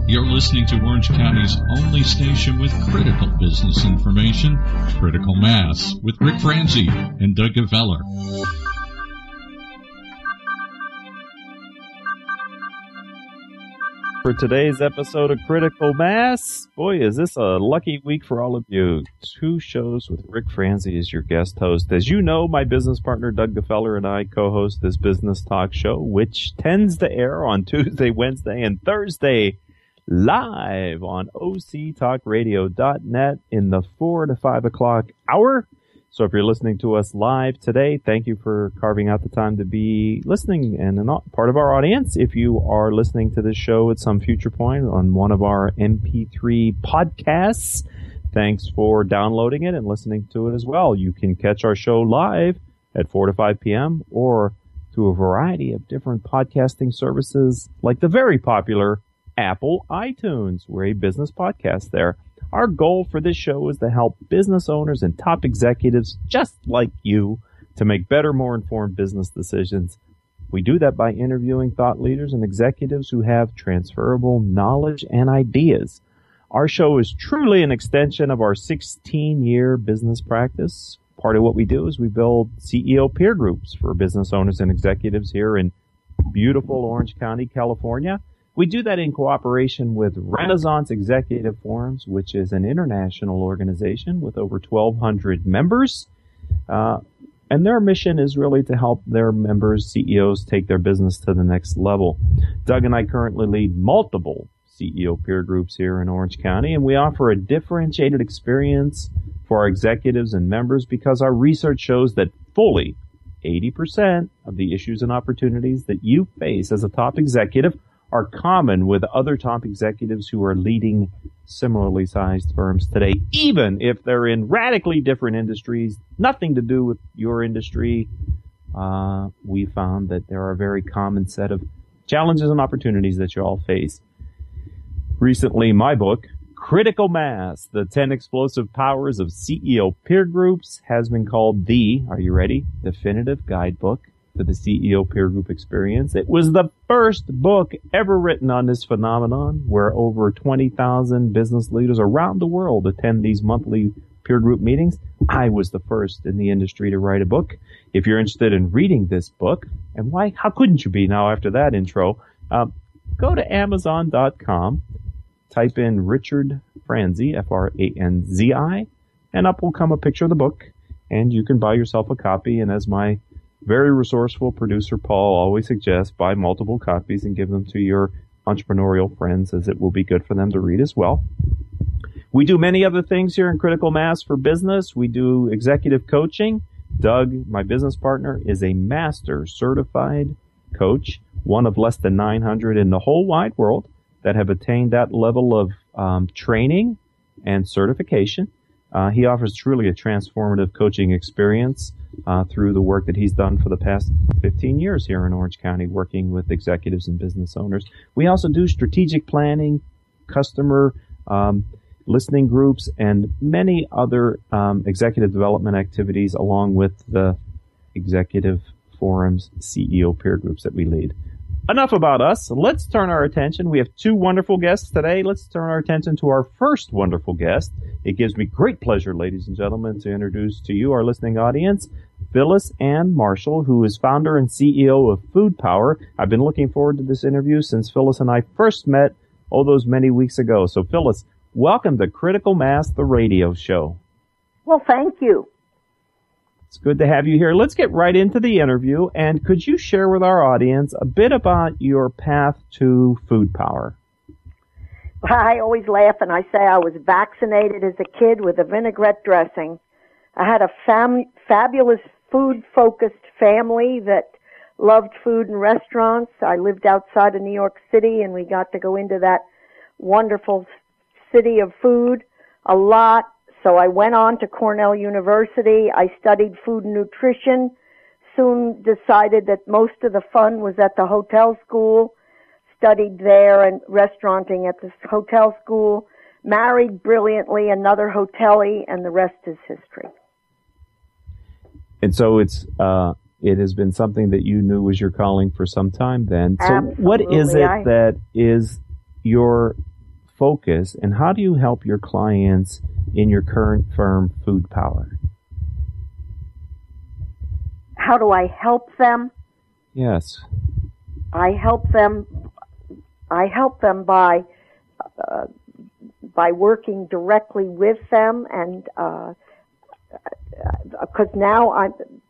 You're listening to Orange County's only station with critical business information, Critical Mass, with Rick Franzi and Doug Geveller. For today's episode of Critical Mass, boy, is this a lucky week for all of you. 2 shows with Rick Franzi as your guest host. As you know, my business partner Doug Geveller and I co-host this business talk show, which tends to air on Tuesday, Wednesday, and Thursday live on octalkradio.net in the 4 to 5 o'clock hour. So if you're listening to us live today, thank you for carving out the time to be listening and part of our audience. If you are listening to this show at some future point on one of our MP3 podcasts, thanks for downloading it and listening to it as well. You can catch our show live at 4 to 5 p.m. or through a variety of different podcasting services like the very popular Apple iTunes. We're a business podcast there. Our goal for this show is to help business owners and top executives just like you to make better, more informed business decisions. We do that by interviewing thought leaders and executives who have transferable knowledge and ideas. Our show is truly an extension of our 16-year business practice. Part of what we do is we build CEO peer groups for business owners and executives here in beautiful Orange County, California. We do that in cooperation with Renaissance Executive Forums, which is an international organization with over 1,200 members. And their mission is really to help their members, CEOs, take their business to the next level. Doug and I currently lead multiple CEO peer groups here in Orange County, and we offer a differentiated experience for our executives and members because our research shows that fully 80% of the issues and opportunities that you face as a top executive are common with other top executives who are leading similarly sized firms today, even if they're in radically different industries, nothing to do with your industry. We found that there are a very common set of challenges and opportunities that you all face. Recently, my book, Critical Mass, The 10 Explosive Powers of CEO Peer Groups, has been called the, are you ready, definitive guidebook to the CEO peer group experience. It was the first book ever written on this phenomenon, where over 20,000 business leaders around the world attend these monthly peer group meetings. I was the first in the industry to write a book. If you're interested in reading this book, and why, how couldn't you be now after that intro, go to Amazon.com, type in Richard Franzi, Franzi, and up will come a picture of the book, and you can buy yourself a copy. And as my very resourceful producer Paul always suggests, buy multiple copies and give them to your entrepreneurial friends, as it will be good for them to read as well. We do many other things here in Critical Mass for business. We do executive coaching. Doug, my business partner, is a master certified coach, one of less than 900 in the whole wide world that have attained that level of training and certification. He offers truly a transformative coaching experience through the work that he's done for the past 15 years here in Orange County, working with executives and business owners. We also do strategic planning, customer listening groups, and many other executive development activities, along with the executive forums, CEO peer groups that we lead. Enough about us. Let's turn our attention. We have 2 wonderful guests today. Let's turn our attention to our first wonderful guest. It gives me great pleasure, ladies and gentlemen, to introduce to you, our listening audience, Phyllis Ann Marshall, who is founder and CEO of Food Power. I've been looking forward to this interview since Phyllis and I first met, those many weeks ago. So, Phyllis, welcome to Critical Mass, the radio show. Well, thank you. It's good to have you here. Let's get right into the interview. And could you share with our audience a bit about your path to Food Power? I always laugh and I say I was vaccinated as a kid with a vinaigrette dressing. I had a fabulous food-focused family that loved food and restaurants. I lived outside of New York City, and we got to go into that wonderful city of food a lot. So I went on to Cornell University. I studied food and nutrition, soon decided that most of the fun was at the hotel school, studied there and restauranting at the hotel school, married brilliantly another hotelie, and the rest is history. And so it has been something that you knew was your calling for some time then. So Absolutely. What is it that is your focus, and how do you help your clients in your current firm, Food Power? How do I help them? Yes. I help them by working directly with them, and because now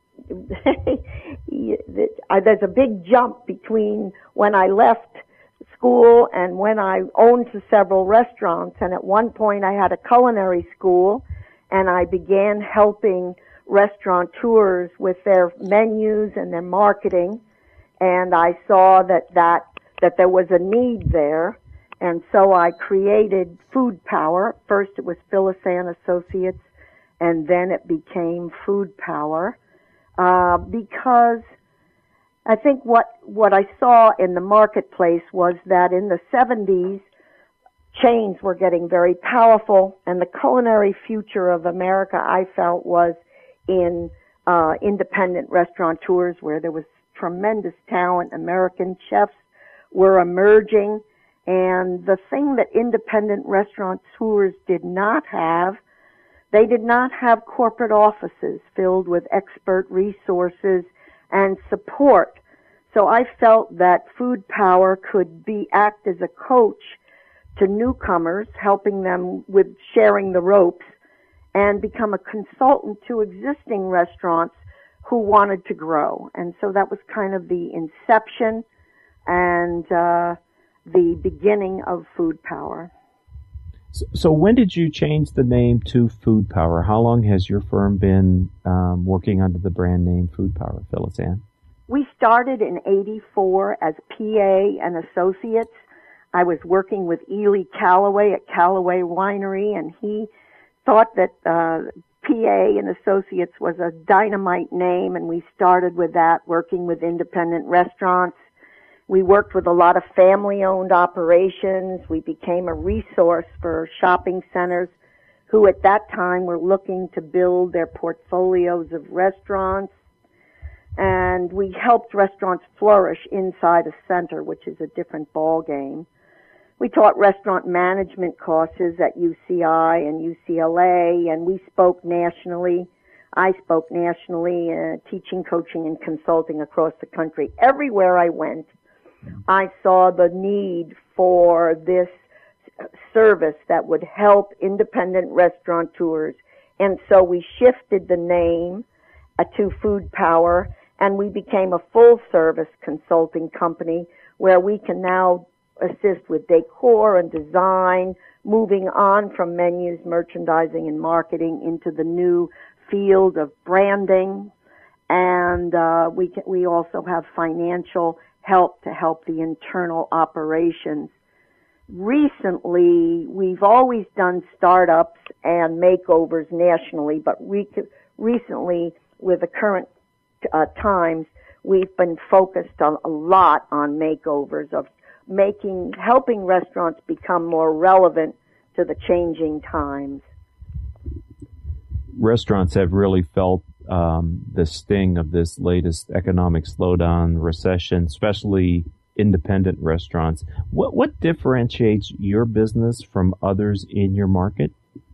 there's a big jump between when I left school and when I owned several restaurants. And at one point I had a culinary school, and I began helping restaurateurs with their menus and their marketing, and I saw that there was a need there, and so I created Food Power. First it was Phyllis Ann Associates, and then it became Food Power, because I think what I saw in the marketplace was that in the 70s, chains were getting very powerful, and the culinary future of America, I felt, was in independent restaurateurs, where there was tremendous talent. American chefs were emerging, and the thing that independent restaurateurs did not have, they did not have corporate offices filled with expert resources and support. So I felt that Food Power could act as a coach to newcomers, helping them with sharing the ropes, and become a consultant to existing restaurants who wanted to grow. And so that was kind of the inception and the beginning of Food Power. So when did you change the name to Food Power? How long has your firm been working under the brand name Food Power, Phyllis Ann? We started in '84 as PA and Associates. I was working with Ely Callaway at Callaway Winery, and he thought that PA and Associates was a dynamite name, and we started with that, working with independent restaurants. We worked with a lot of family-owned operations. We became a resource for shopping centers who at that time were looking to build their portfolios of restaurants. And we helped restaurants flourish inside a center, which is a different ball game. We taught restaurant management courses at UCI and UCLA, and we spoke nationally. I spoke nationally, teaching, coaching, and consulting across the country. Everywhere I went, I saw the need for this service that would help independent restaurateurs. And so we shifted the name to Food Power, and we became a full-service consulting company where we can now assist with decor and design, moving on from menus, merchandising, and marketing into the new field of branding. And we also have financial help to help the internal operations. Recently, we've always done startups and makeovers nationally, but recently, with the current times, we've been focused on a lot on makeovers, of helping restaurants become more relevant to the changing times. Restaurants have really felt the sting of this latest economic slowdown, recession, especially independent restaurants. What differentiates your business from others in your market?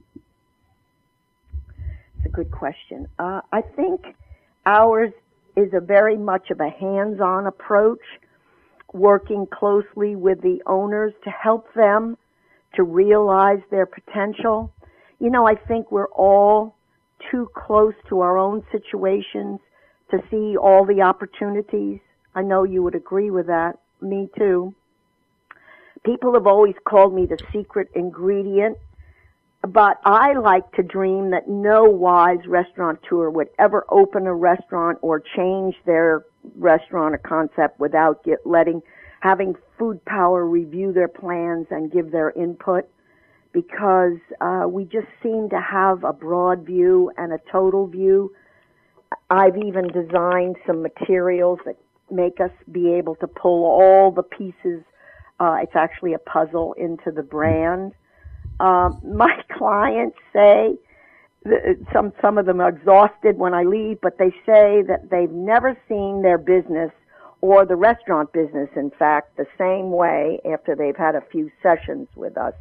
It's a good question. I think ours is a very much of a hands-on approach, working closely with the owners to help them to realize their potential. You know, I think we're all too close to our own situations to see all the opportunities. I know you would agree with that. Me too. People have always called me the secret ingredient, but I like to dream that no wise restaurateur would ever open a restaurant or change their restaurant or concept without having Food Power review their plans and give their input, because we just seem to have a broad view and a total view. I've even designed some materials that make us be able to pull all the pieces. It's actually a puzzle into the brand. My clients say, some of them are exhausted when I leave, but they say that they've never seen their business, or the restaurant business, in fact, the same way after they've had a few sessions with us.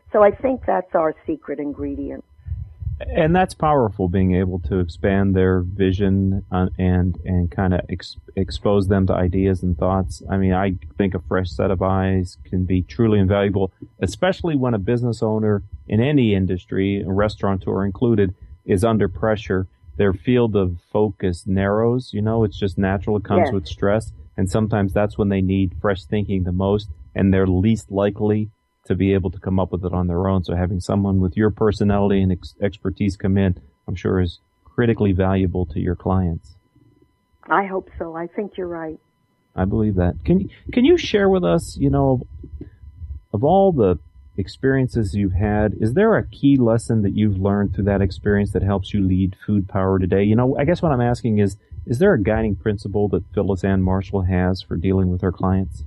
So I think that's our secret ingredient. And that's powerful, being able to expand their vision and kind of expose them to ideas and thoughts. I mean, I think a fresh set of eyes can be truly invaluable, especially when a business owner in any industry, a restaurateur included, is under pressure. Their field of focus narrows. You know, it's just natural. It comes with stress. And sometimes that's when they need fresh thinking the most, and they're least likely to be able to come up with it on their own. So having someone with your personality and expertise come in, I'm sure is critically valuable to your clients. I hope so. I think you're right. I believe that. Can you share with us, you know, of all the experiences you've had, is there a key lesson that you've learned through that experience that helps you lead Food Power today? You know, I guess what I'm asking is there a guiding principle that Phyllis Ann Marshall has for dealing with her clients?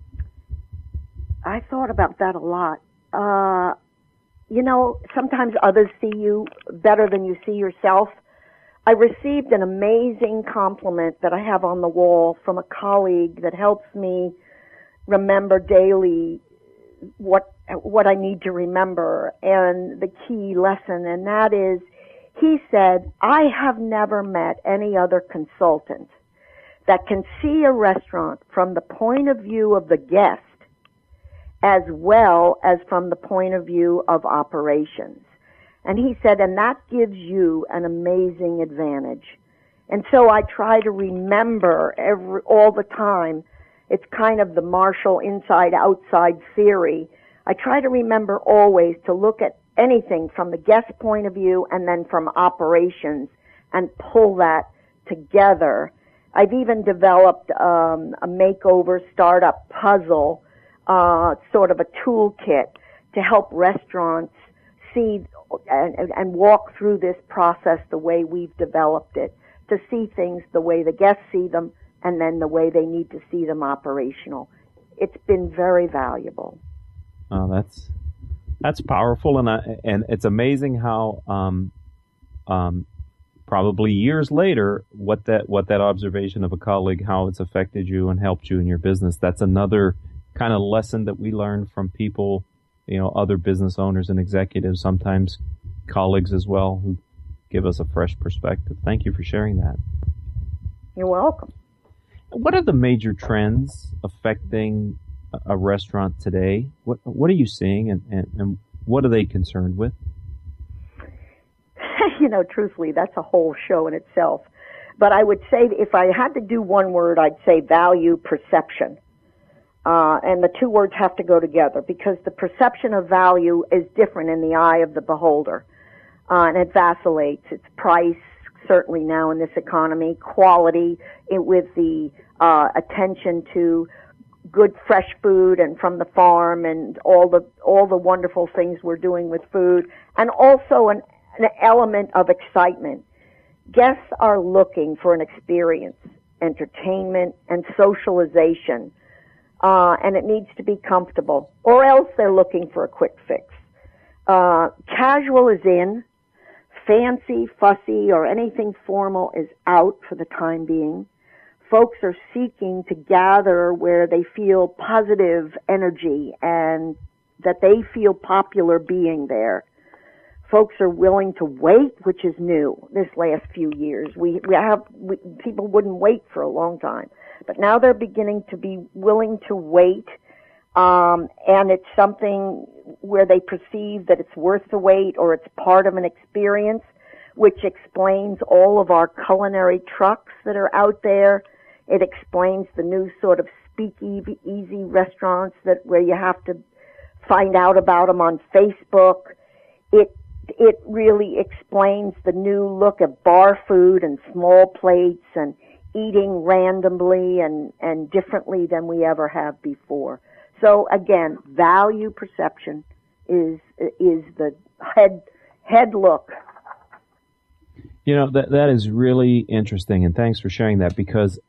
I thought about that a lot. You know, sometimes others see you better than you see yourself. I received an amazing compliment that I have on the wall from a colleague that helps me remember daily what I need to remember and the key lesson, and that is, he said, I have never met any other consultant that can see a restaurant from the point of view of the guest as well as from the point of view of operations. And he said, and that gives you an amazing advantage. And so I try to remember all the time. It's kind of the Marshall inside-outside theory. I try to remember always to look at anything from the guest point of view and then from operations and pull that together. I've even developed a makeover startup puzzle, sort of a toolkit to help restaurants see and walk through this process the way we've developed it, to see things the way the guests see them and then the way they need to see them operational. It's been very valuable. Oh, that's powerful, and it's amazing how probably years later what that observation of a colleague, how it's affected you and helped you in your business. That's another kind of lesson that we learn from people, you know, other business owners and executives, sometimes colleagues as well, who give us a fresh perspective. Thank you for sharing that. You're welcome. What are the major trends affecting a restaurant today? What are you seeing, and what are they concerned with? You know, truthfully, that's a whole show in itself. But I would say if I had to do one word, I'd say value perception. And the two words have to go together because the perception of value is different in the eye of the beholder. And it vacillates. It's price, certainly now in this economy, quality with the attention to good fresh food and from the farm and all the wonderful things we're doing with food, and also an element of excitement. Guests are looking for an experience, entertainment, and socialization. And it needs to be comfortable, or else they're looking for a quick fix. Casual is in, fancy, fussy, or anything formal is out for the time being. Folks are seeking to gather where they feel positive energy and that they feel popular being there. Folks are willing to wait, which is new this last few years. People wouldn't wait for a long time. But now they're beginning to be willing to wait, and it's something where they perceive that it's worth the wait or it's part of an experience, which explains all of our culinary trucks that are out there. It explains the new sort of speakeasy restaurants where you have to find out about them on Facebook. It really explains the new look at bar food and small plates and eating randomly and differently than we ever have before. So again, value perception is the head look. You know, that is really interesting, and thanks for sharing that, because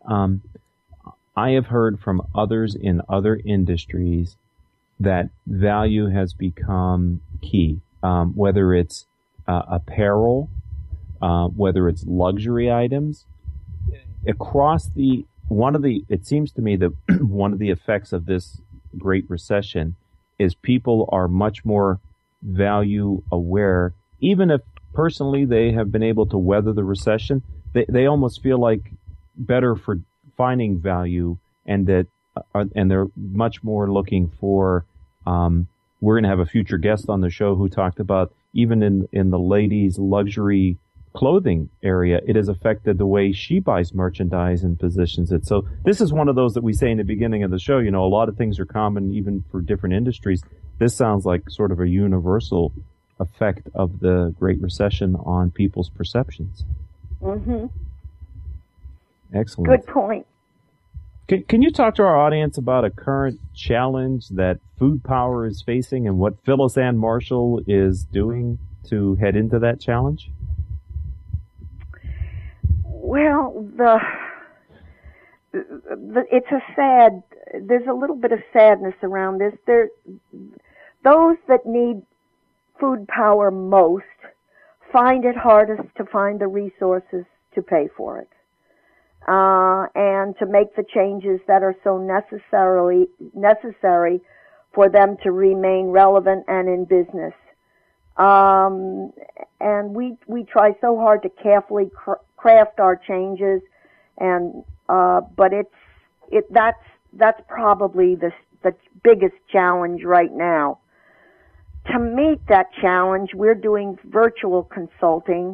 I have heard from others in other industries that value has become key, whether it's apparel, whether it's luxury items. Across it seems to me that one of the effects of this Great Recession is people are much more value aware, even if personally they have been able to weather the recession. They almost feel like better for finding value, and that and they're much more looking for. We're going to have a future guest on the show who talked about even in the ladies' luxury clothing area, it has affected the way she buys merchandise and positions it. So this is one of those that we say in the beginning of the show, a lot of things are common even for different industries. This sounds like sort of a universal effect of the Great Recession on people's perceptions. Mm-hmm. Excellent. Good point. Can you talk to our audience about a current challenge that Food Power is facing and what Phyllis Ann Marshall is doing to head into that challenge? Well, there's a little bit of sadness around this. Those that need Food Power most find it hardest to find the resources to pay for it. And to make the changes that are so necessary for them to remain relevant and in business. And we try so hard to carefully craft our changes, and but that's probably the biggest challenge right now. To meet that challenge, we're doing virtual consulting,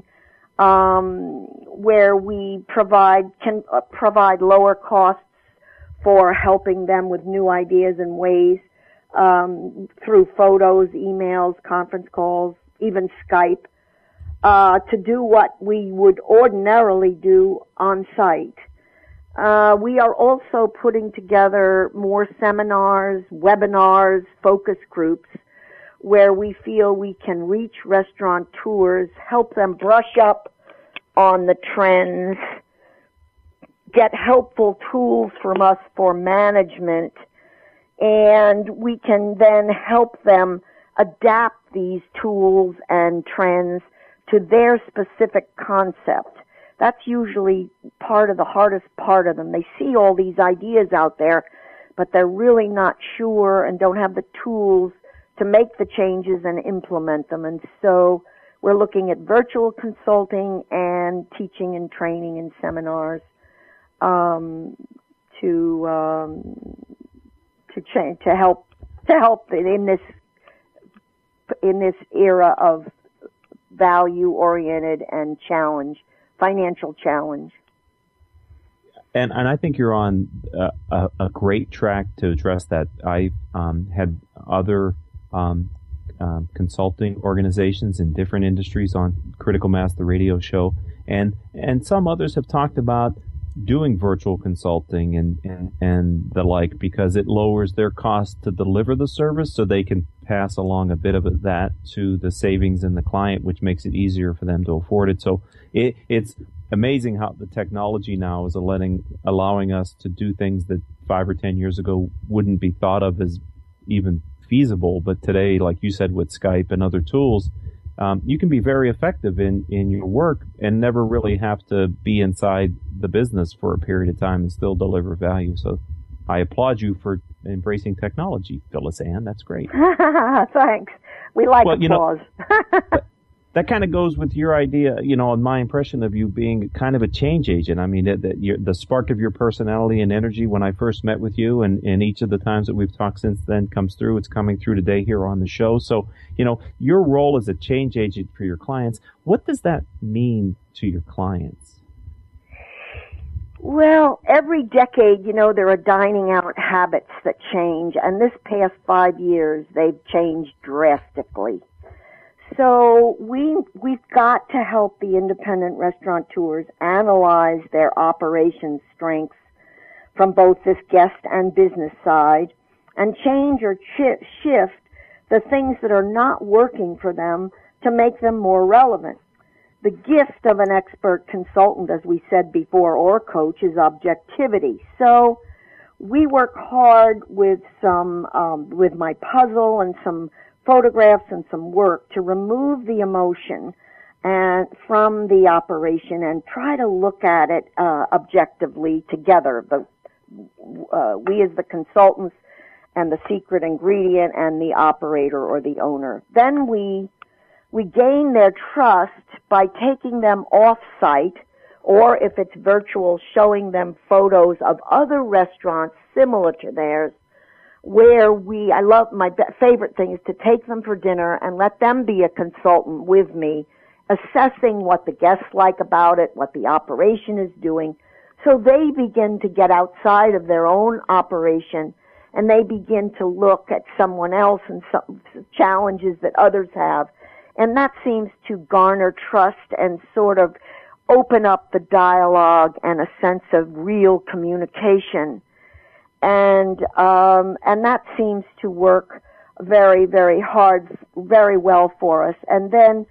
where we can provide lower costs for helping them with new ideas and ways, through photos, emails, conference calls, even Skype, to do what we would ordinarily do on site. We are also putting together more seminars, webinars, focus groups, where we feel we can reach restaurateurs, help them brush up on the trends, get helpful tools from us for management, and we can then help them adapt these tools and trends to their specific concept. That's usually part of the hardest part of them. They see all these ideas out there, but they're really not sure and don't have the tools to make the changes and implement them. And so we're looking at virtual consulting and teaching and training and seminars to help in this era of value oriented and financial challenge. And I think you're on a great track to address that. I had other consulting organizations in different industries on Critical Mass, the radio show, and some others have talked about doing virtual consulting and the like, because it lowers their cost to deliver the service, so they can pass along a bit of that to the savings in the client, which makes it easier for them to afford it. So it's amazing how the technology now is allowing us to do things that 5 or 10 years ago wouldn't be thought of as even feasible. But today, like you said, with Skype and other tools, you can be very effective in your work and never really have to be inside the business for a period of time and still deliver value. So I applaud you for embracing technology, Phyllis Ann. That's great. Thanks. We like applause. That kind of goes with your idea, and my impression of you being kind of a change agent. I mean, the spark of your personality and energy when I first met with you, and each of the times that we've talked since then comes through. It's coming through today here on the show. So, your role as a change agent for your clients, what does that mean to your clients? Well, every decade, there are dining out habits that change, and this past 5 years, they've changed drastically. So we've got to help the independent restaurateurs analyze their operations strengths from both this guest and business side, and change or shift the things that are not working for them to make them more relevant. The gift of an expert consultant, as we said before, or coach, is objectivity. So we work hard with with my puzzle and some photographs and some work to remove the emotion from the operation and try to look at it objectively together. We as the consultants and the secret ingredient and the operator or the owner. Then we gain their trust by taking them off-site, or if it's virtual, showing them photos of other restaurants similar to theirs, where my favorite thing is to take them for dinner and let them be a consultant with me, assessing what the guests like about it, what the operation is doing, so they begin to get outside of their own operation and they begin to look at someone else and some challenges that others have. And that seems to garner trust and sort of open up the dialogue and a sense of real communication. And that seems to work very, very hard, very well for us. And then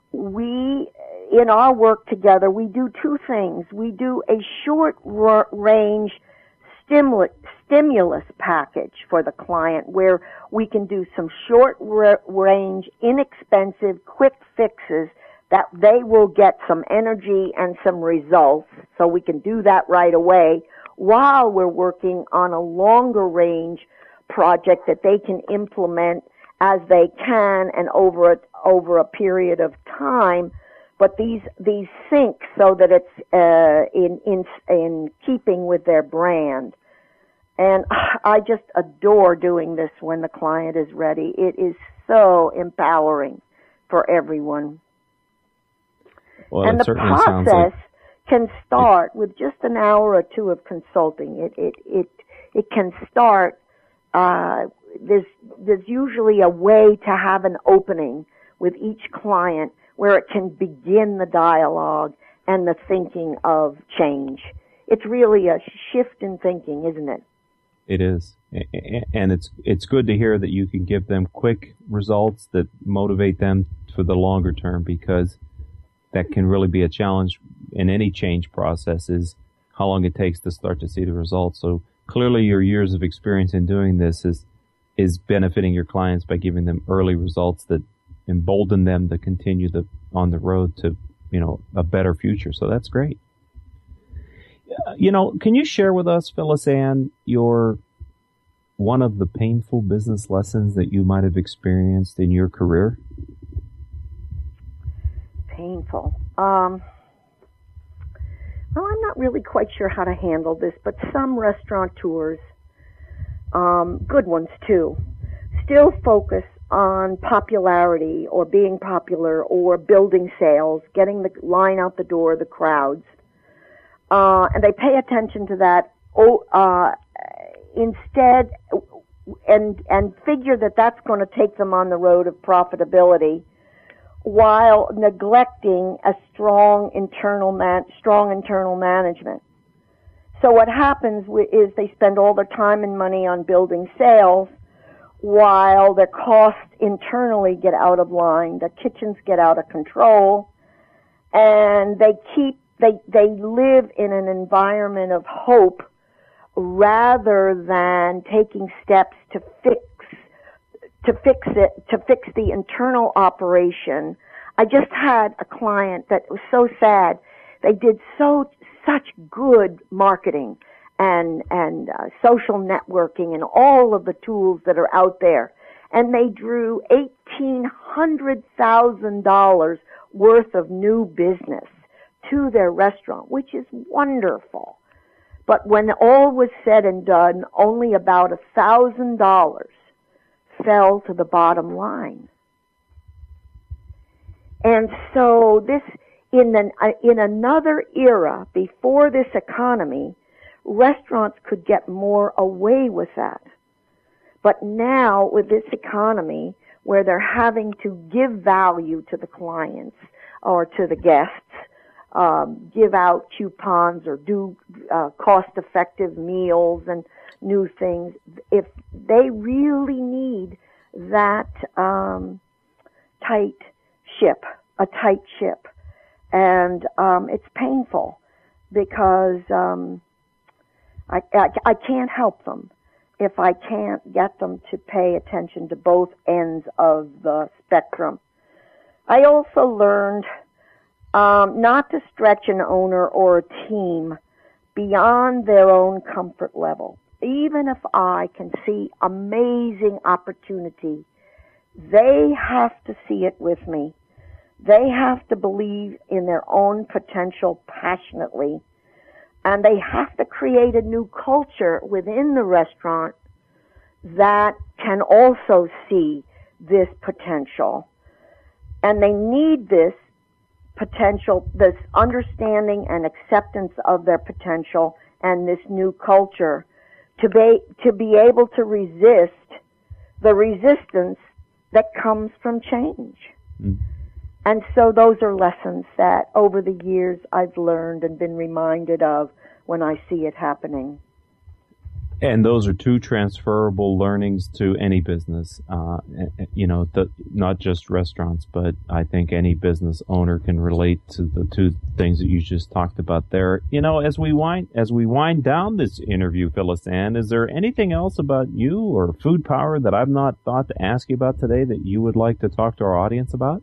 in our work together, we do two things. We do a short-range stimulus package for the client where we can do some short-range, inexpensive, quick fixes that they will get some energy and some results. So we can do that right away while we're working on a longer-range project that they can implement as they can and over a period of time. But these sync so that it's in keeping with their brand. And I just adore doing this when the client is ready. It is so empowering for everyone. Well, and the process can start with just an hour or two of consulting. It can start. There's usually a way to have an opening with each client where it can begin the dialogue and the thinking of change. It's really a shift in thinking, isn't it? It is. And it's good to hear that you can give them quick results that motivate them for the longer term, because that can really be a challenge in any change process, is how long it takes to start to see the results. So clearly your years of experience in doing this is benefiting your clients by giving them early results that embolden them to continue on the road to, a better future. So that's great. Can you share with us, Phyllis Ann, one of the painful business lessons that you might have experienced in your career? Painful. Well, I'm not really quite sure how to handle this, but some restaurateurs, good ones too, still focus on popularity or being popular or building sales, getting the line out the door, the crowds. And they pay attention to that instead and figure that that's going to take them on the road of profitability while neglecting a strong internal management. So what happens is they spend all their time and money on building sales while their costs internally get out of line, their kitchens get out of control, and they live in an environment of hope rather than taking steps to fix the internal operation. I just had a client that was so sad. They did such good marketing and social networking and all of the tools that are out there, and they drew $1,800,000 worth of new business to their restaurant, which is wonderful. But when all was said and done, only about $1,000 fell to the bottom line. And so this, in another era before this economy, restaurants could get more away with that. But now with this economy, where they're having to give value to the clients or to the guests, give out coupons or do cost-effective meals and new things, if they really need that tight ship. And it's painful because I can't help them if I can't get them to pay attention to both ends of the spectrum. I also learned not to stretch an owner or a team beyond their own comfort level. even if I can see amazing opportunity, they have to see it with me. They have to believe in their own potential passionately. And they have to create a new culture within the restaurant that can also see this potential. And they need this potential, this understanding and acceptance of their potential and this new culture to be able to resist the resistance that comes from change. Mm. And so those are lessons that over the years I've learned and been reminded of when I see it happening. And those are two transferable learnings to any business, not just restaurants, but I think any business owner can relate to the two things that you just talked about there. As we wind down this interview, Phyllis Ann, is there anything else about you or Food Power that I've not thought to ask you about today that you would like to talk to our audience about?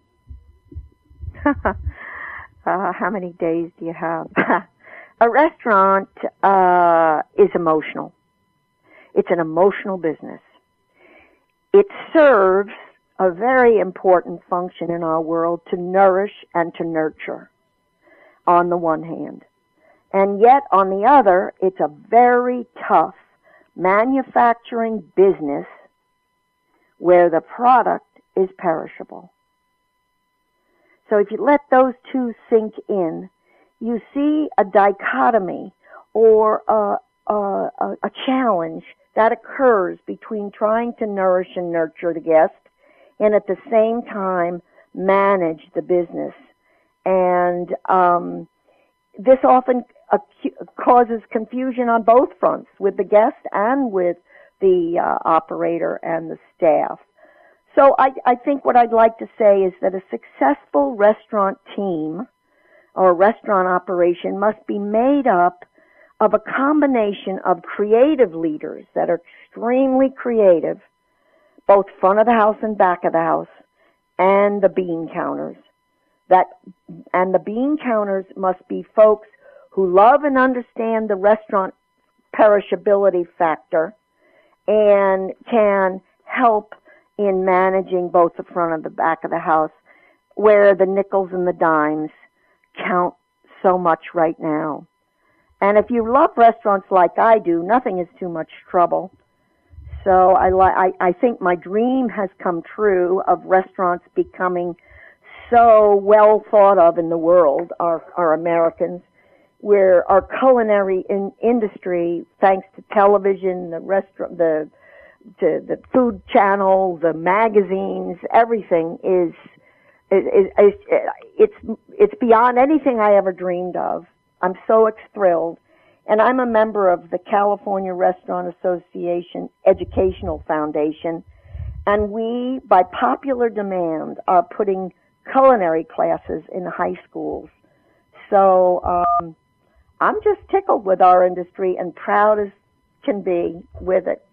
How many days do you have? A restaurant is emotional. It's an emotional business. It serves a very important function in our world to nourish and to nurture on the one hand. And yet on the other, it's a very tough manufacturing business where the product is perishable. So if you let those two sink in, you see a dichotomy or a challenge that occurs between trying to nourish and nurture the guest and at the same time manage the business. And this often causes confusion on both fronts, with the guest and with the operator and the staff. So I think what I'd like to say is that a successful restaurant team or restaurant operation must be made up of a combination of creative leaders that are extremely creative, both front of the house and back of the house, and the bean counters. And the bean counters must be folks who love and understand the restaurant perishability factor and can help in managing both the front and the back of the house, where the nickels and the dimes count so much right now. And if you love restaurants like I do, nothing is too much trouble. So I think my dream has come true of restaurants becoming so well thought of in the world, our Americans, where our culinary industry, thanks to television, the food channel, the magazines, everything it's beyond anything I ever dreamed of. I'm so thrilled. And I'm a member of the California Restaurant Association Educational Foundation. And we, by popular demand, are putting culinary classes in high schools. So I'm just tickled with our industry and proud as can be with it.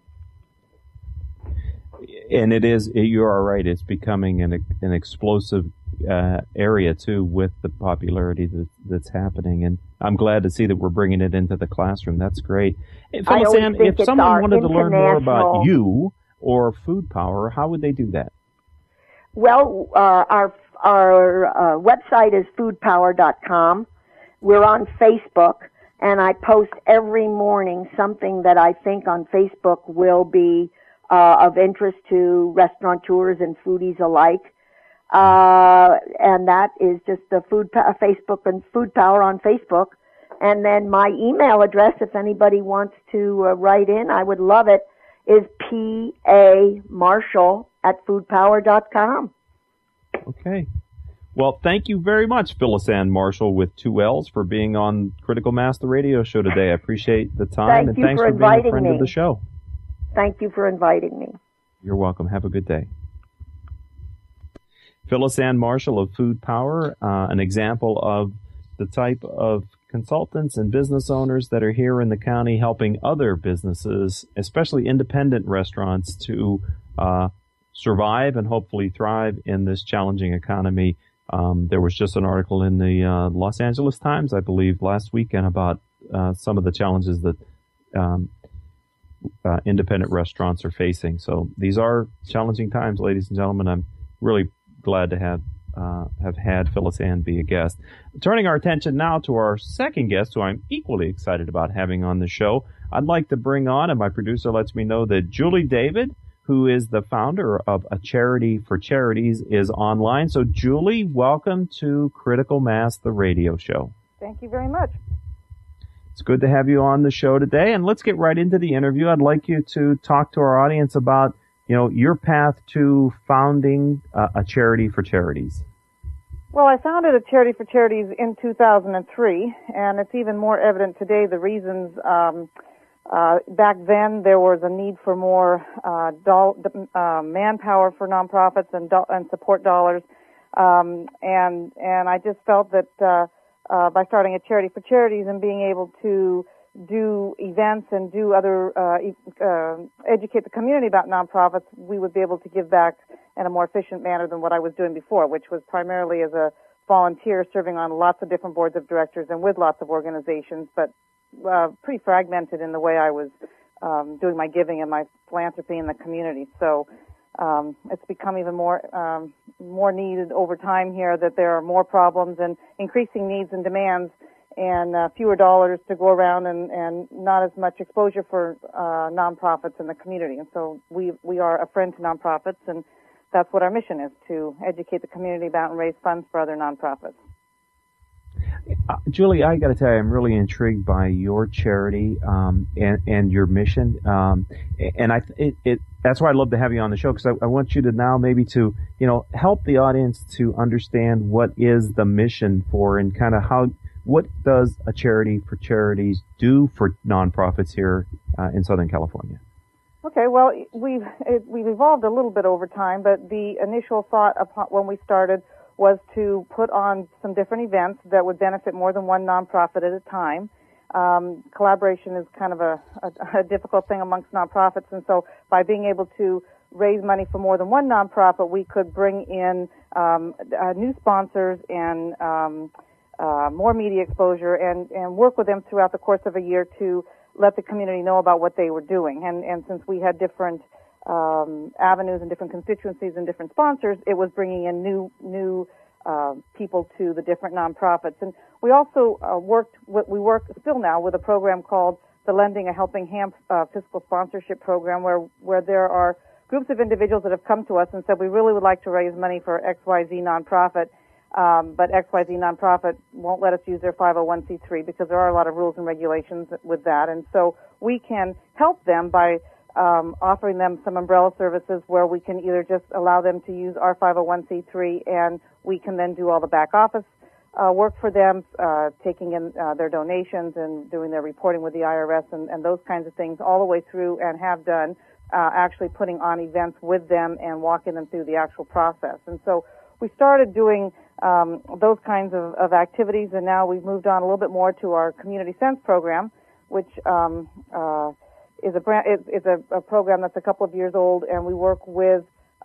And you are right, it's becoming an explosive area too with the popularity that's happening, and I'm glad to see that we're bringing it into the classroom. That's great. Phyllis Ann, if someone wanted to learn more about you or Food Power, how would they do that? Well, our website is foodpower.com. We're on Facebook, and I post every morning something that I think on Facebook will be of interest to restaurateurs and foodies alike. And that is just the Facebook and Food Power on Facebook. And then my email address, if anybody wants to write in, I would love it, is pamarshall@foodpower.com. Okay. Well, thank you very much, Phyllis Ann Marshall with 2 L's, for being on Critical Mass, the radio show today. I appreciate the time, and thanks for being a friend of the show. Thank you for inviting me. You're welcome. Have a good day. Phyllis Ann Marshall of Food Power, an example of the type of consultants and business owners that are here in the county helping other businesses, especially independent restaurants, to survive and hopefully thrive in this challenging economy. There was just an article in the Los Angeles Times, I believe, last weekend about some of the challenges that independent restaurants are facing. So these are challenging times, ladies and gentlemen. I'm really glad to have had Phyllis Ann be a guest. Turning our attention now to our second guest, who I'm equally excited about having on the show. I'd like to bring on, and my producer lets me know that Julie David, who is the founder of A Charity for Charities, is online. So Julie, welcome to Critical Mass, the radio show. Thank you very much. It's good to have you on the show today, and let's get right into the interview. I'd like you to talk to our audience about, your path to founding A Charity for Charities. Well, I founded A Charity for Charities in 2003, and it's even more evident today the reasons. Back then, there was a need for more manpower for nonprofits and support dollars, and I just felt that by starting A Charity for Charities and being able to do events and do other educate the community about nonprofits, we would be able to give back in a more efficient manner than what I was doing before, which was primarily as a volunteer serving on lots of different boards of directors and with lots of organizations, but pretty fragmented in the way I was doing my giving and my philanthropy in the community. So it's become even more needed over time here, that there are more problems and increasing needs and demands, and fewer dollars to go around, and not as much exposure for nonprofits in the community. And so we are a friend to nonprofits, and that's what our mission is, to educate the community about and raise funds for other nonprofits. Julie, I got to tell you, I'm really intrigued by your charity and your mission, and that's why I'd love to have you on the show, because I want you to now maybe to help the audience to understand what is the mission for, and kind of what does A Charity for Charities do for nonprofits here in Southern California. Okay, well, we've evolved a little bit over time, but the initial thought when we started was to put on some different events that would benefit more than one nonprofit at a time. Collaboration is kind of a difficult thing amongst nonprofits, and so by being able to raise money for more than one nonprofit, we could bring in new sponsors and more media exposure, and work with them throughout the course of a year to let the community know about what they were doing. And since we had different avenues and different constituencies and different sponsors, it was bringing in new people to the different nonprofits. And we also work still now with a program called the Lending a Helping Hand Fiscal Sponsorship Program, where there are groups of individuals that have come to us and said, we really would like to raise money for XYZ nonprofit, but XYZ nonprofit won't let us use their 501c3 because there are a lot of rules and regulations with that. And so we can help them by offering them some umbrella services where we can either just allow them to use our 501c3, and we can then do all the back office work for them, taking in their donations and doing their reporting with the IRS and those kinds of things all the way through, and have done actually putting on events with them and walking them through the actual process. And so we started doing those kinds of activities, and now we've moved on a little bit more to our Community Sense program, which is a program that's a couple of years old, and we work with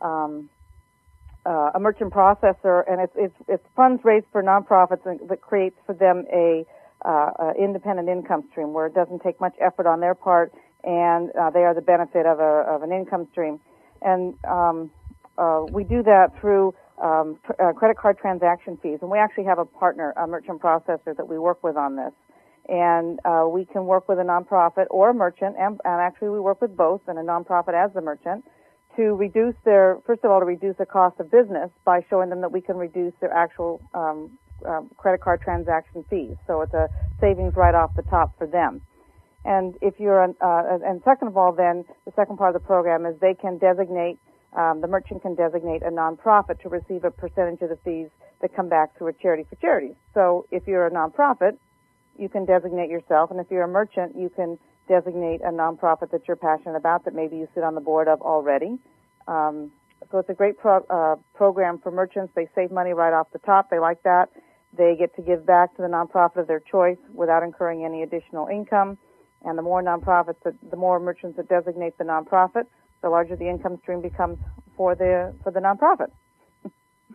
a merchant processor, and it's funds raised for nonprofits that creates for them a independent income stream where it doesn't take much effort on their part, and they are the benefit of an income stream. And we do that through credit card transaction fees, and we actually have a partner, a merchant processor, that we work with on this. And we can work with a nonprofit or a merchant, and actually we work with both, and a nonprofit as the merchant, to reduce the cost of business by showing them that we can reduce their actual credit card transaction fees. So it's a savings right off the top for them. And if you're and second of all, then the second part of the program is they can designate, the merchant can designate a nonprofit to receive a percentage of the fees that come back through A Charity for Charities. So if you're a nonprofit, you can designate yourself, and if you're a merchant, you can designate a nonprofit that you're passionate about that maybe you sit on the board of already. So it's a great program for merchants. They save money right off the top. They like that. They get to give back to the nonprofit of their choice without incurring any additional income. And the more merchants that designate the nonprofit, the larger the income stream becomes for the nonprofit.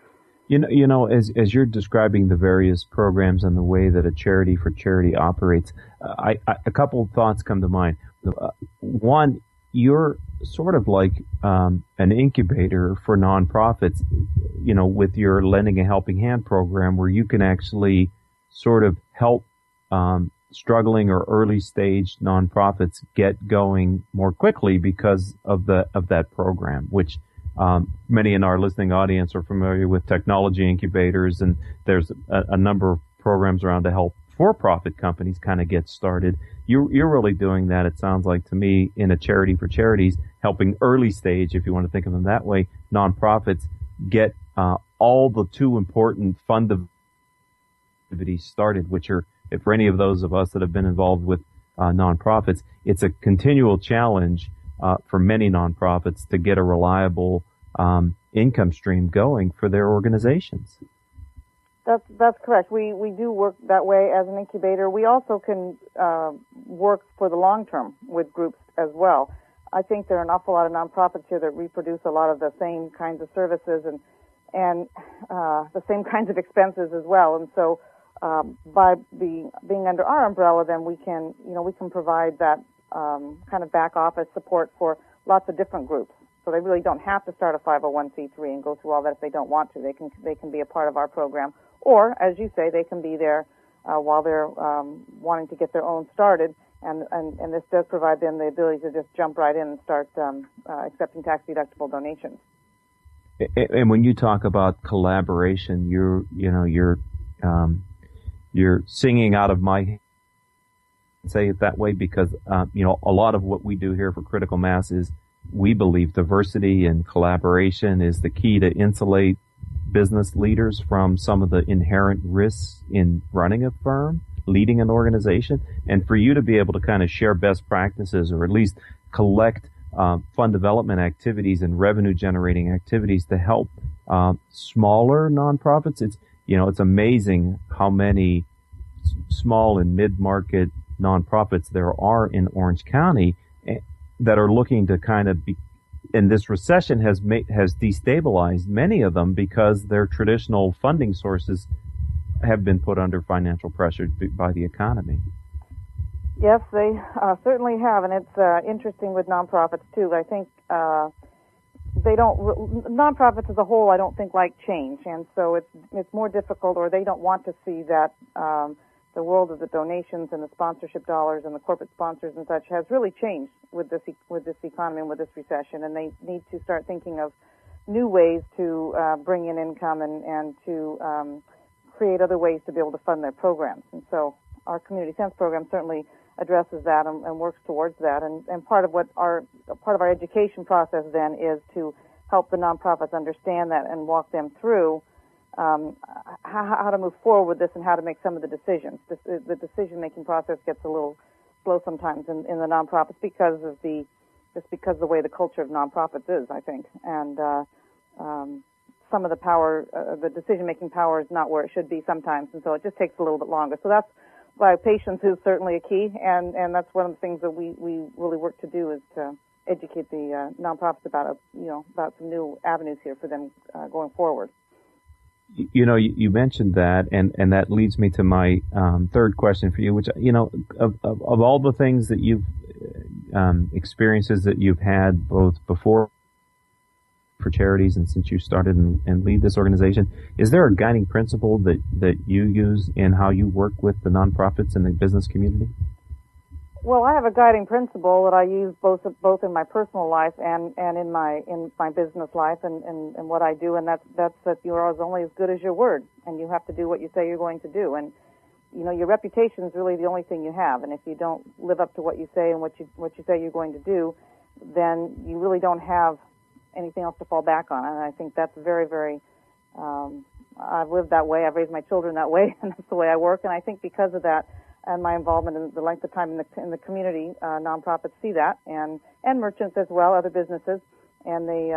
As you're describing the various programs and the way that a charity for charity operates, a couple of thoughts come to mind. One, you're sort of like an incubator for nonprofits, with your Lending a Helping Hand program, where you can actually sort of help struggling or early stage nonprofits get going more quickly because of that program, which many in our listening audience are familiar with technology incubators, and there's a number of programs around to help for-profit companies kind of get started. You're really doing that, it sounds like to me, in a charity for charities, helping early stage, if you want to think of them that way, nonprofits get all the too important fund activities started, which are, for any of those of us that have been involved with nonprofits, it's a continual challenge for many nonprofits to get a reliable income stream going for their organizations. That's correct. We do work that way as an incubator. We also can work for the long term with groups as well. I think there are an awful lot of nonprofits here that reproduce a lot of the same kinds of services and the same kinds of expenses as well. And so by being under our umbrella, then we can provide that kind of back office support for lots of different groups. So they really don't have to start a 501c3 and go through all that if they don't want to. They can be a part of our program, or as you say, they can be there while they're wanting to get their own started. And this does provide them the ability to just jump right in and start accepting tax deductible donations. And when you talk about collaboration, you're singing out of my, say it that way, because a lot of what we do here for Critical Mass is, we believe diversity and collaboration is the key to insulate business leaders from some of the inherent risks in running a firm, leading an organization, and for you to be able to kind of share best practices, or at least collect fund development activities and revenue generating activities to help smaller nonprofits. It's amazing how many small and mid-market nonprofits there are in Orange County that are looking to kind of be, and this recession has destabilized many of them because their traditional funding sources have been put under financial pressure by the economy. Yes, they certainly have, and it's interesting with nonprofits too. I think nonprofits as a whole, I don't think, like change, and so it's more difficult, or they don't want to see that the world of the donations and the sponsorship dollars and the corporate sponsors and such has really changed with this economy and with this recession, and they need to start thinking of new ways to bring in income and to create other ways to be able to fund their programs. And so our Community Sense program certainly addresses that and works towards that. And part of our education process then is to help the nonprofits understand that and walk them through how to move forward with this and how to make some of the decisions. The decision-making process gets a little slow sometimes in the nonprofits because of the way the culture of nonprofits is, I think. And some of the power, the decision-making power is not where it should be sometimes, and so it just takes a little bit longer. So that's why patience is certainly a key, and that's one of the things that we really work to do, is to educate the nonprofits about some new avenues here for them going forward. You mentioned that, and that leads me to my third question for you, which, of all the things that you've experiences that you've had both before for charities and since you started and lead this organization, is there a guiding principle that you use in how you work with the nonprofits and the business community? Well, I have a guiding principle that I use both in my personal life and in my business life and what I do, and that's that you are only as good as your word, and you have to do what you say you're going to do. And your reputation is really the only thing you have, and if you don't live up to what you say and what you say you're going to do, then you really don't have anything else to fall back on. And I think that's very, very. I've lived that way. I've raised my children that way, and that's the way I work. And I think because of that, and my involvement in the length of time in the community, nonprofits see that, and merchants as well, other businesses, and they,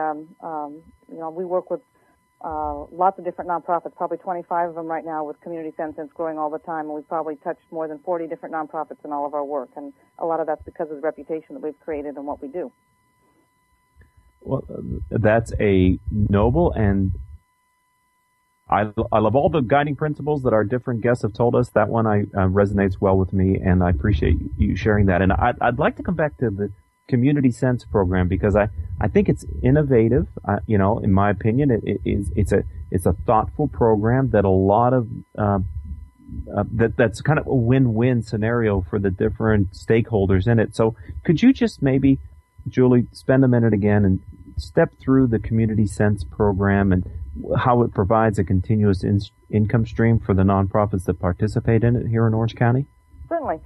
we work with lots of different nonprofits, probably 25 of them right now with Community Sense. It's growing all the time, and we've probably touched more than 40 different nonprofits in all of our work, and a lot of that's because of the reputation that we've created and what we do. Well, that's a noble and I love all the guiding principles that our different guests have told us. That one resonates well with me, and I appreciate you sharing that. And I'd like to come back to the Community Sense program because I think it's innovative. In my opinion, it's a thoughtful program that a lot of that's kind of a win-win scenario for the different stakeholders in it. So could you just maybe, Julie, spend a minute again and step through the Community Sense program and how it provides a continuous income stream for the nonprofits that participate in it here in Orange County? Certainly.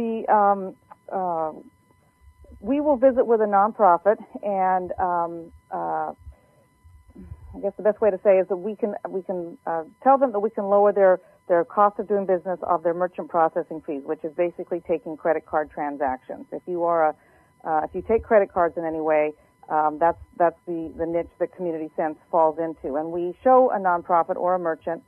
We will visit with a nonprofit, and I guess the best way to say is that we can tell them that we can lower their cost of doing business of their merchant processing fees, which is basically taking credit card transactions. If you take credit cards in any way, that's the niche that Community Sense falls into. And we show a nonprofit or a merchant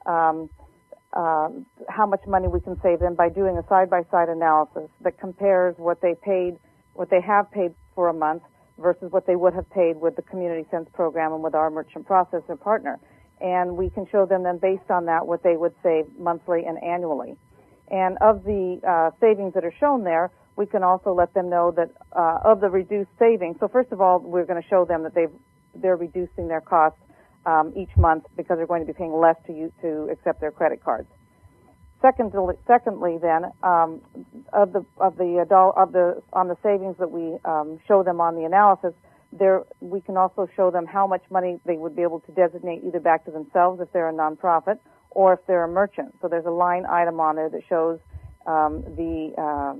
how much money we can save them by doing a side-by-side analysis that compares what they have paid for a month versus what they would have paid with the Community Sense program and with our merchant processor partner. And we can show them then based on that what they would save monthly and annually. And of the savings that are shown there, we can also let them know that of the reduced savings. So first of all, we're going to show them that they're reducing their costs each month because they're going to be paying less to accept their credit cards. Secondly, then on the savings that we show them on the analysis, we can also show them how much money they would be able to designate either back to themselves if they're a nonprofit or if they're a merchant. So there's a line item on there that shows the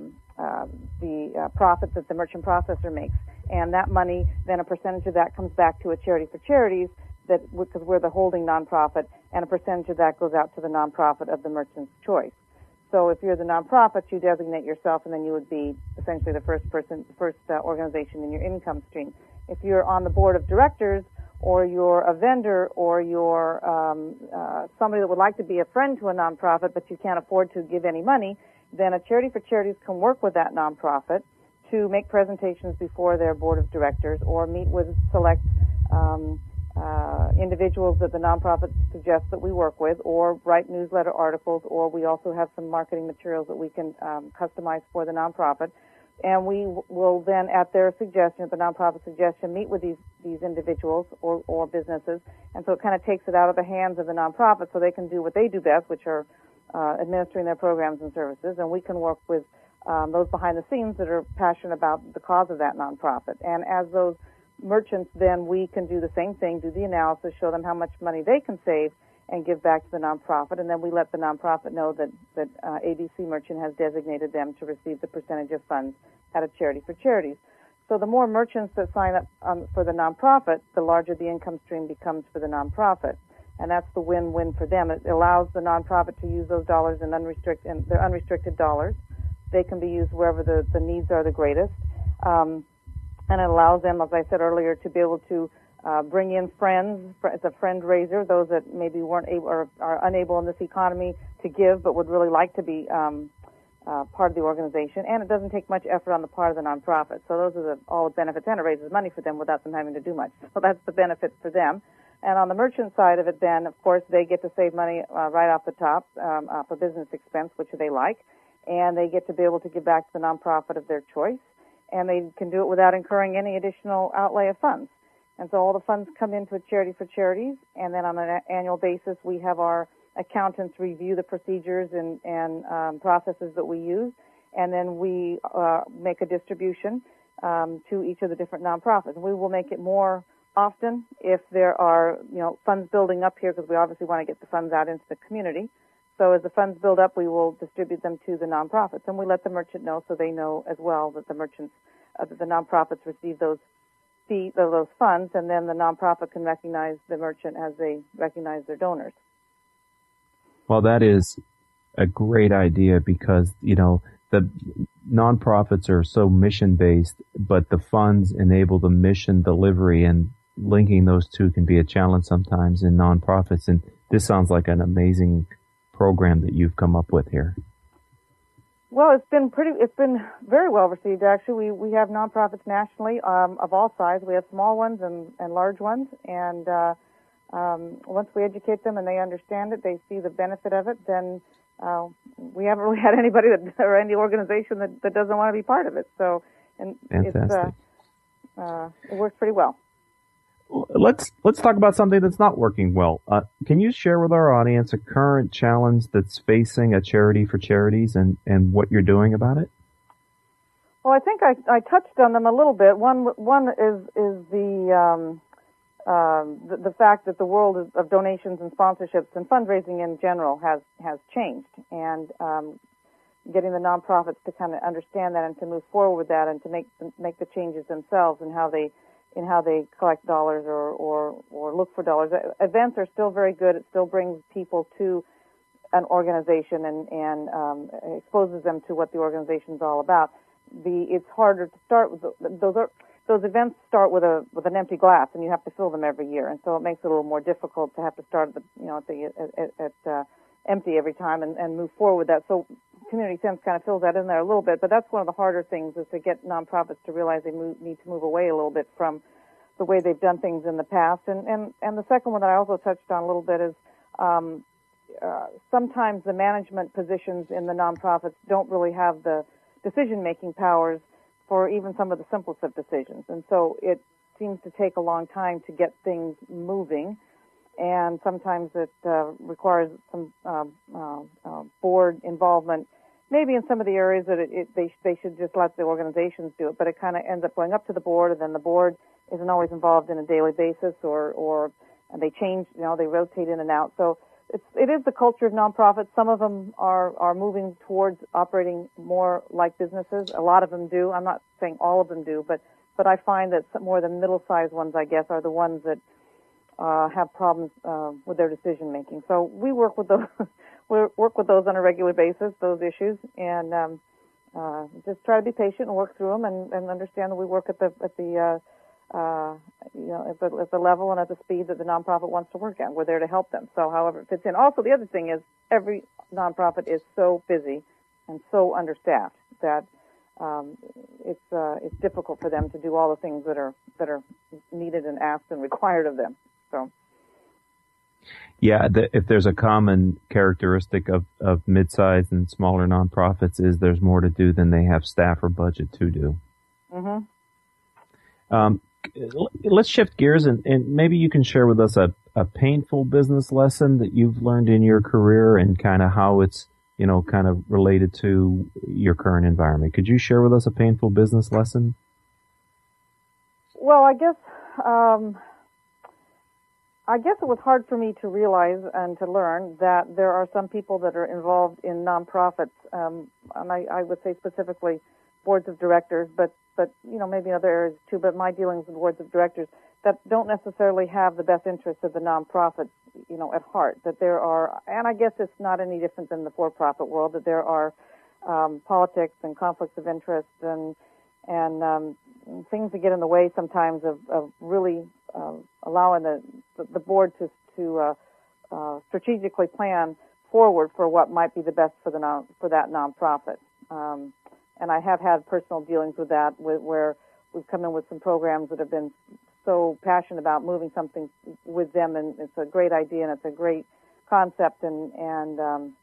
profit that the merchant processor makes, and that money, then a percentage of that comes back to a charity for charities, because we're the holding nonprofit, and a percentage of that goes out to the nonprofit of the merchant's choice. So if you're the nonprofit, you designate yourself, and then you would be essentially the first organization in your income stream. If you're on the board of directors, or you're a vendor, or you're somebody that would like to be a friend to a nonprofit, but you can't afford to give any money, then a charity for charities can work with that nonprofit to make presentations before their board of directors, or meet with select individuals that the nonprofit suggests that we work with, or write newsletter articles, or we also have some marketing materials that we can customize for the nonprofit. And we will then, at their suggestion, at the nonprofit suggestion, meet with these individuals or businesses. And so it kind of takes it out of the hands of the nonprofit so they can do what they do best, which are administering their programs and services. And we can work with those behind the scenes that are passionate about the cause of that nonprofit. And as those merchants, then we can do the same thing, do the analysis, show them how much money they can save and give back to the nonprofit, and then we let the nonprofit know that ABC Merchant has designated them to receive the percentage of funds at a charity for charities. So the more merchants that sign up for the nonprofit, the larger the income stream becomes for the nonprofit, and that's the win-win for them. It allows the nonprofit to use those dollars and they're unrestricted dollars. They can be used wherever the needs are the greatest. And it allows them, as I said earlier, to be able to bring in friends. It's a friend raiser, those that maybe weren't able or are unable in this economy to give but would really like to be part of the organization. And it doesn't take much effort on the part of the nonprofit. So those are all the benefits, and it raises money for them without them having to do much. So that's the benefit for them. And on the merchant side of it, then, of course, they get to save money right off the top for business expense, which they like, and they get to be able to give back to the nonprofit of their choice. And they can do it without incurring any additional outlay of funds. And so all the funds come into a charity for charities, and then on an annual basis, we have our accountants review the procedures and processes that we use, and then we make a distribution to each of the different nonprofits. We will make it more often if there are, funds building up here, because we obviously want to get the funds out into the community. So as the funds build up, we will distribute them to the nonprofits, and we let the merchant know so they know as well that the merchants, that the nonprofits receive those funds, and then the nonprofit can recognize the merchant as they recognize their donors. Well, that is a great idea because, the nonprofits are so mission-based, but the funds enable the mission delivery, and linking those two can be a challenge sometimes in nonprofits. And this sounds like an amazing program that you've come up with here. Well, it's been very well received, actually. We have nonprofits nationally of all sizes. We have small ones and large ones, and once we educate them and they understand it, they see the benefit of it, then we haven't really had anybody or any organization that doesn't want to be part of it. So, and fantastic. It works pretty well. Let's talk about something that's not working well. Can you share with our audience a current challenge that's facing a charity for charities and what you're doing about it? Well, I think I touched on them a little bit. One is the fact that the world of donations and sponsorships and fundraising in general has changed, and getting the nonprofits to kind of understand that and to move forward with that and to make the changes themselves in how they collect dollars or look for dollars. Events are still very good. It still brings people to an organization and exposes them to what the organization's all about. It's harder to start with those events start with an empty glass, and you have to fill them every year, and so it makes it a little more difficult to have to start at empty every time and move forward with that. So Community Sense kind of fills that in there a little bit, but that's one of the harder things, is to get nonprofits to realize they need to move away a little bit from the way they've done things in the past. And the second one that I also touched on a little bit is sometimes the management positions in the nonprofits don't really have the decision-making powers for even some of the simplest of decisions. And so it seems to take a long time to get things moving, and sometimes it requires some board involvement, maybe in some of the areas that they should just let the organizations do it, but it kind of ends up going up to the board, and then the board isn't always involved in a daily basis, or they change, they rotate in and out. So it is the culture of nonprofits. Some of them are moving towards operating more like businesses. A lot of them do. I'm not saying all of them do, but I find that some more of the middle-sized ones, I guess, are the ones that have problems with their decision making. So we work with those. We work with those on a regular basis, those issues, and just try to be patient and work through them, and understand that we work at the level and at the speed that the nonprofit wants to work at. We're there to help them. So however it fits in. Also, the other thing is every nonprofit is so busy and so understaffed that it's difficult for them to do all the things that are needed and asked and required of them. So. Yeah, if there's a common characteristic of mid-sized and smaller nonprofits, is there's more to do than they have staff or budget to do. Mm-hmm. Let's shift gears, and maybe you can share with us a painful business lesson that you've learned in your career, and kind of how it's, kind of related to your current environment. Could you share with us a painful business lesson? Well, I guess it was hard for me to realize and to learn that there are some people that are involved in nonprofits, and I would say specifically boards of directors, but maybe in other areas too, but my dealings with boards of directors that don't necessarily have the best interests of the nonprofits, at heart. That there are, and I guess it's not any different than the for-profit world, that there are politics and conflicts of interest and things that get in the way sometimes of really allowing the board to strategically plan forward for what might be the best for that nonprofit. And I have had personal dealings with that, where we've come in with some programs that have been so passionate about moving something with them, and it's a great idea and it's a great concept, and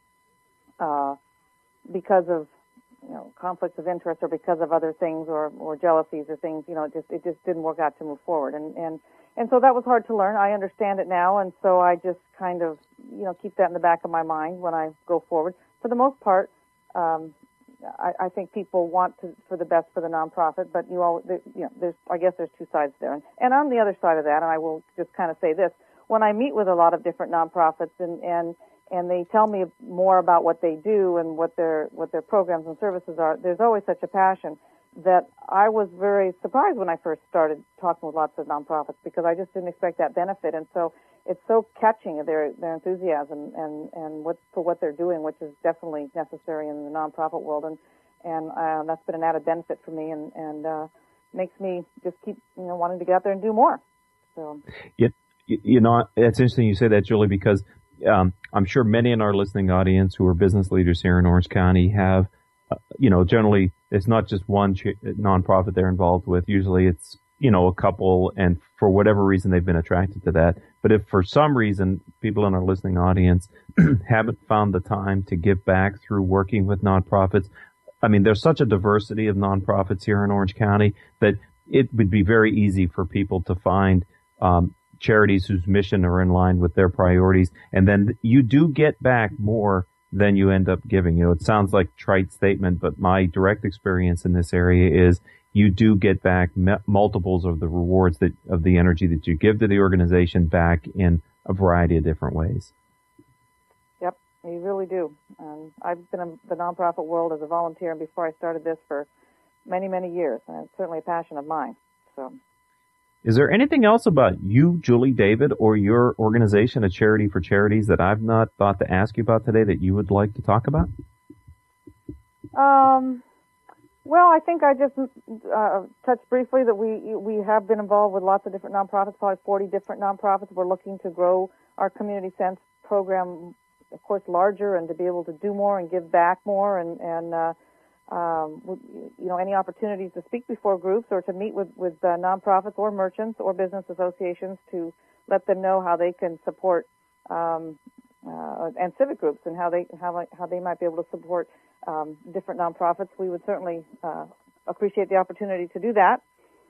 because of conflicts of interest or because of other things or jealousies or things, it just didn't work out to move forward, and so that was hard to learn. I understand it now, and so I just kind of keep that in the back of my mind when I go forward. For the most part, I think people want for the best for the nonprofit, but there's two sides there. And on the other side of that, and I will just kind of say this, when I meet with a lot of different nonprofits and they tell me more about what they do and what their programs and services are, there's always such a passion that I was very surprised when I first started talking with lots of nonprofits, because I just didn't expect that benefit. And so it's so catching, their enthusiasm and what they're doing, which is definitely necessary in the nonprofit world, and that's been an added benefit for me, and makes me just keep wanting to get out there and do more. So it's interesting you say that, Julie, because I'm sure many in our listening audience who are business leaders here in Orange County have, generally it's not just one nonprofit they're involved with. Usually it's a couple, and for whatever reason they've been attracted to that. But if for some reason people in our listening audience haven't found the time to give back through working with nonprofits, I mean, there's such a diversity of nonprofits here in Orange County that it would be very easy for people to find charities whose mission are in line with their priorities, and then you do get back more than you end up giving. It sounds like a trite statement, but my direct experience in this area is you do get back multiples of the rewards of the energy that you give to the organization back in a variety of different ways. Yep, you really do. I've been in the nonprofit world as a volunteer before I started this for many, many years, and it's certainly a passion of mine. So, is there anything else about you, Julie David, or your organization, A Charity for Charities, that I've not thought to ask you about today that you would like to talk about? Well, I think I just touched briefly that we have been involved with lots of different nonprofits, probably 40 different nonprofits. We're looking to grow our Community Sense program, of course, larger, and to be able to do more and give back more, and any opportunities to speak before groups or to meet with nonprofits or merchants or business associations to let them know how they can support and civic groups and how they might be able to support different nonprofits. We would certainly appreciate the opportunity to do that.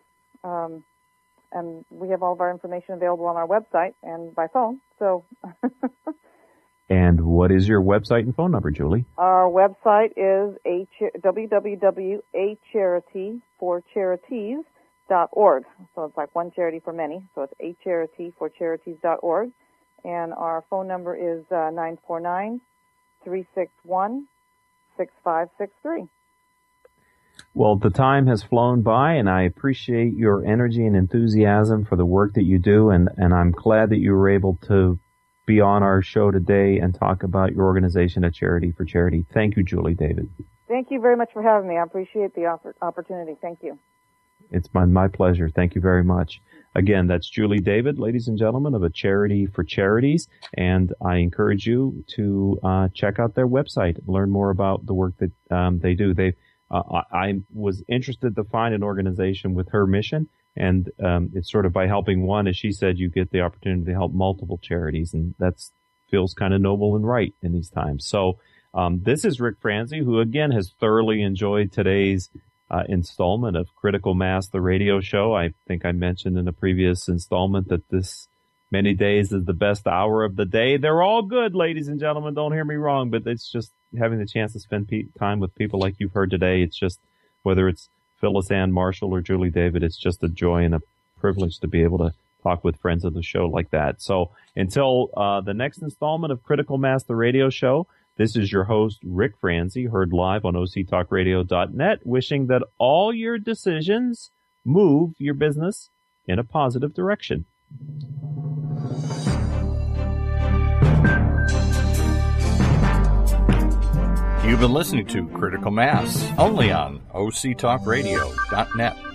And we have all of our information available on our website and by phone. So. And what is your website and phone number, Julie? Our website is www.acharityforcharities.org. So it's like one charity for many. So it's acharityforcharities.org. And our phone number is 949-361-6563. Well, the time has flown by, and I appreciate your energy and enthusiasm for the work that you do, and I'm glad that you were able to be on our show today and talk about your organization, A Charity for Charity. Thank you, Julie David. Thank you very much for having me. I appreciate the opportunity. Thank you. It's my pleasure. Thank you very much. Again, that's Julie David, ladies and gentlemen, of A Charity for Charities, and I encourage you to check out their website, learn more about the work that they do. I was interested to find an organization with her mission, and it's sort of by helping one, as she said, you get the opportunity to help multiple charities, and that feels kind of noble and right in these times. So this is Rick Franzi, who again has thoroughly enjoyed today's installment of Critical Mass, the radio show. I think I mentioned in a previous installment that this many days is the best hour of the day. They're all good, ladies and gentlemen. Don't hear me wrong, but it's just having the chance to spend time with people like you've heard today. It's just, whether it's Phyllis Ann Marshall or Julie David, it's just a joy and a privilege to be able to talk with friends of the show like that. So until the next installment of Critical Mass, the radio show, this is your host, Rick Franzi, heard live on octalkradio.net, wishing that all your decisions move your business in a positive direction. You've been listening to Critical Mass, only on octalkradio.net.